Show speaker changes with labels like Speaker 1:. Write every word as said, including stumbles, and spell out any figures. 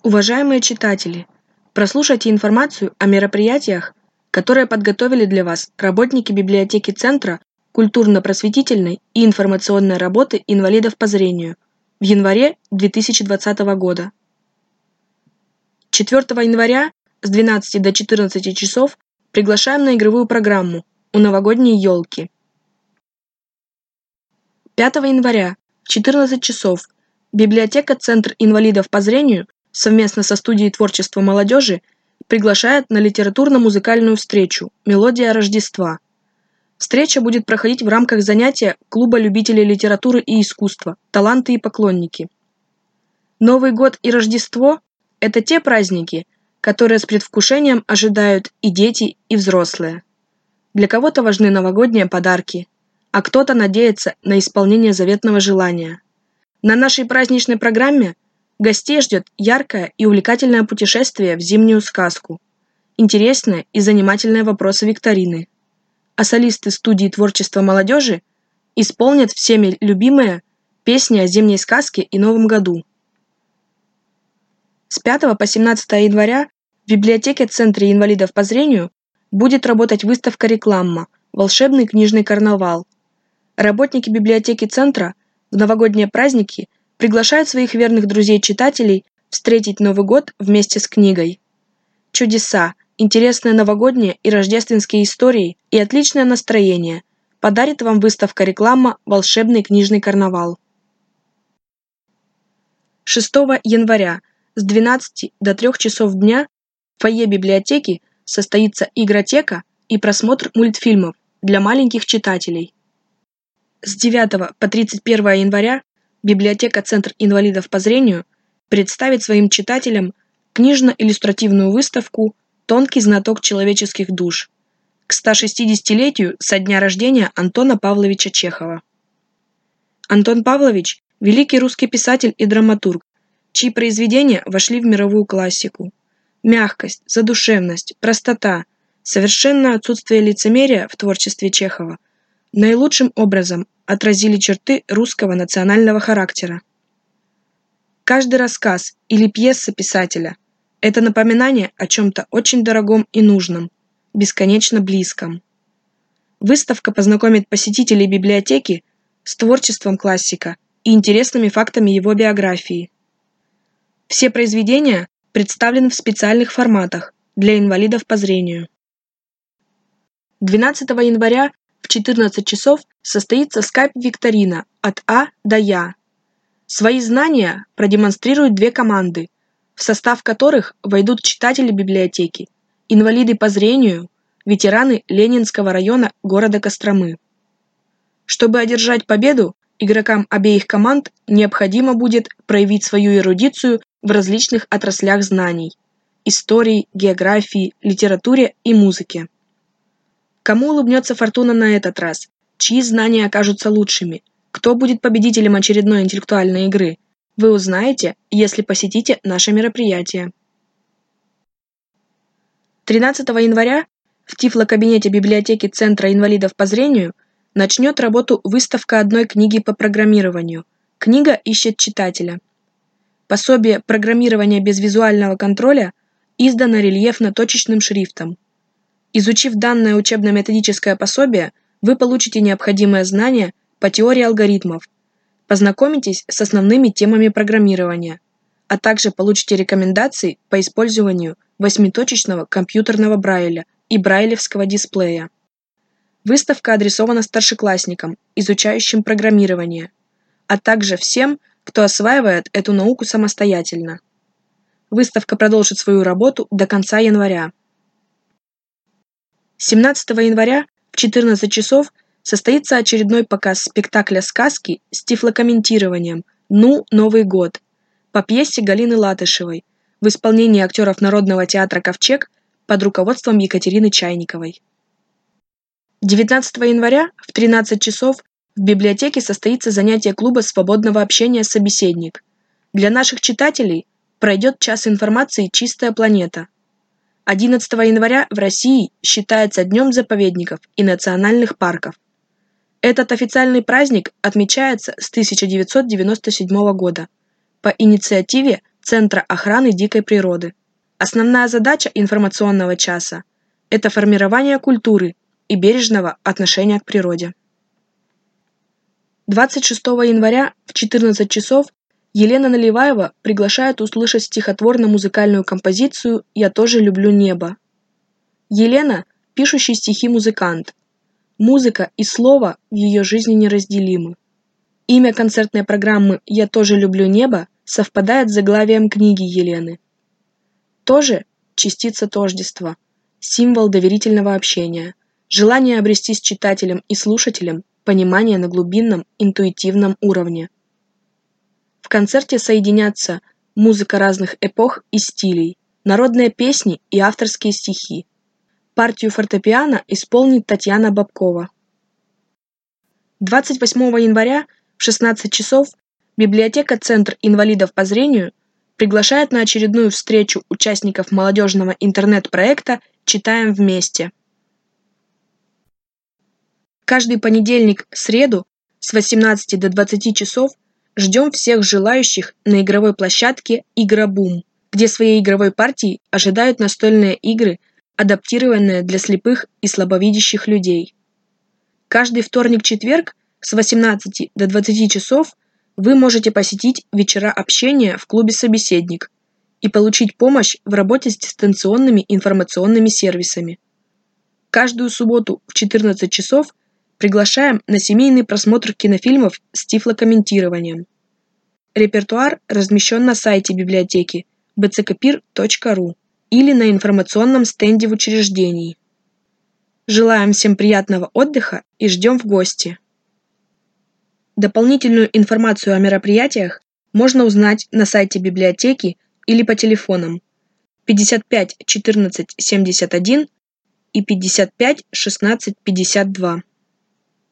Speaker 1: Уважаемые читатели, прослушайте информацию о мероприятиях, которые подготовили для вас работники библиотеки Центра культурно-просветительной и информационной работы инвалидов по зрению в январе две тысячи двадцатого года. четвёртого января с двенадцати до четырнадцати часов приглашаем на игровую программу «У новогодней елки». пятого января в четырнадцать часов библиотека Центр инвалидов по зрению совместно со студией творчества молодежи приглашает на литературно-музыкальную встречу «Мелодия Рождества». Встреча будет проходить в рамках занятия Клуба любителей литературы и искусства «Таланты и поклонники». Новый год и Рождество – это те праздники, которые с предвкушением ожидают и дети, и взрослые. Для кого-то важны новогодние подарки, а кто-то надеется на исполнение заветного желания. На нашей праздничной программе гостей ждет яркое и увлекательное путешествие в зимнюю сказку, интересные и занимательные вопросы викторины, а солисты студии творчества молодежи исполнят всеми любимые песни о зимней сказке и Новом году. С пятого по семнадцатое января в библиотеке Центра инвалидов по зрению будет работать выставка «Реклама. Волшебный книжный карнавал». Работники библиотеки Центра в новогодние праздники приглашают своих верных друзей-читателей встретить Новый год вместе с книгой. Чудеса, интересные новогодние и рождественские истории и отличное настроение подарит вам выставка «Реклама. Волшебный книжный карнавал». шестого января с двенадцати до трёх часов дня в фойе библиотеки состоится игротека и просмотр мультфильмов для маленьких читателей. С девятого по тридцать первое января библиотека Центр инвалидов по зрению представит своим читателям книжно-иллюстративную выставку «Тонкий знаток человеческих душ» к ста шестидесятилетию со дня рождения Антона Павловича Чехова. Антон Павлович – великий русский писатель и драматург, чьи произведения вошли в мировую классику. Мягкость, задушевность, простота, совершенное отсутствие лицемерия в творчестве Чехова наилучшим образом отразили черты русского национального характера. Каждый рассказ или пьеса писателя – это напоминание о чем-то очень дорогом и нужном, бесконечно близком. Выставка познакомит посетителей библиотеки с творчеством классика и интересными фактами его биографии. Все произведения представлены в специальных форматах для инвалидов по зрению. двенадцатого января в четырнадцать часов состоится скайп-викторина от А до Я. Свои знания продемонстрируют две команды, в состав которых войдут читатели библиотеки, инвалиды по зрению, ветераны Ленинского района города Костромы. Чтобы одержать победу, игрокам обеих команд необходимо будет проявить свою эрудицию в различных отраслях знаний – истории, географии, литературе и музыке. Кому улыбнется фортуна на этот раз? Чьи знания окажутся лучшими? Кто будет победителем очередной интеллектуальной игры? Вы узнаете, если посетите наше мероприятие. тринадцатого января в тифлокабинете библиотеки Центра инвалидов по зрению начнет работу выставка одной книги по программированию. Книга ищет читателя. Пособие «Программирование без визуального контроля» издано рельефно-точечным шрифтом. Изучив данное учебно-методическое пособие, вы получите необходимые знания по теории алгоритмов, познакомитесь с основными темами программирования, а также получите рекомендации по использованию восьмиточечного компьютерного брайля и брайлевского дисплея. Выставка адресована старшеклассникам, изучающим программирование, а также всем, кто осваивает эту науку самостоятельно. Выставка продолжит свою работу до конца января. семнадцатого января в четырнадцать часов состоится очередной показ спектакля сказки с тифлокомментированием «Ну, Новый год» по пьесе Галины Латышевой в исполнении актеров Народного театра «Ковчег» под руководством Екатерины Чайниковой. девятнадцатого января в тринадцать часов в библиотеке состоится занятие клуба свободного общения «Собеседник». Для наших читателей пройдет час информации «Чистая планета». одиннадцатого января в России считается Днем заповедников и национальных парков. Этот официальный праздник отмечается с тысяча девятьсот девяносто седьмого года по инициативе Центра охраны дикой природы. Основная задача информационного часа – это формирование культуры и бережного отношения к природе. двадцать шестого января в четырнадцать часов Елена Наливаева приглашает услышать стихотворно-музыкальную композицию «Я тоже люблю небо». Елена – пишущий стихи музыкант. Музыка и слово в ее жизни неразделимы. Имя концертной программы «Я тоже люблю небо» совпадает с заглавием книги Елены. Тоже – частица тождества, символ доверительного общения, желание обрести с читателем и слушателем понимание на глубинном интуитивном уровне. В концерте соединятся музыка разных эпох и стилей, народные песни и авторские стихи. Партию фортепиано исполнит Татьяна Бабкова. двадцать восьмого января в шестнадцать часов библиотека «Центр инвалидов по зрению» приглашает на очередную встречу участников молодежного интернет-проекта «Читаем вместе». Каждый понедельник-среду с восемнадцати до двадцати часов ждем всех желающих на игровой площадке «Игробум», где своей игровой партией ожидают настольные игры, адаптированные для слепых и слабовидящих людей. Каждый вторник-четверг с восемнадцати до двадцати часов вы можете посетить вечера общения в клубе «Собеседник» и получить помощь в работе с дистанционными информационными сервисами. Каждую субботу в четырнадцать часов приглашаем на семейный просмотр кинофильмов с тифлокомментированием. Репертуар размещен на сайте библиотеки би цэ ка пир точка ру или на информационном стенде в учреждении. Желаем всем приятного отдыха и ждем в гости. Дополнительную информацию о мероприятиях можно узнать на сайте библиотеки или по телефонам пятьдесят пять четырнадцать семьдесят один и пятьдесят пять шестнадцать пятьдесят два.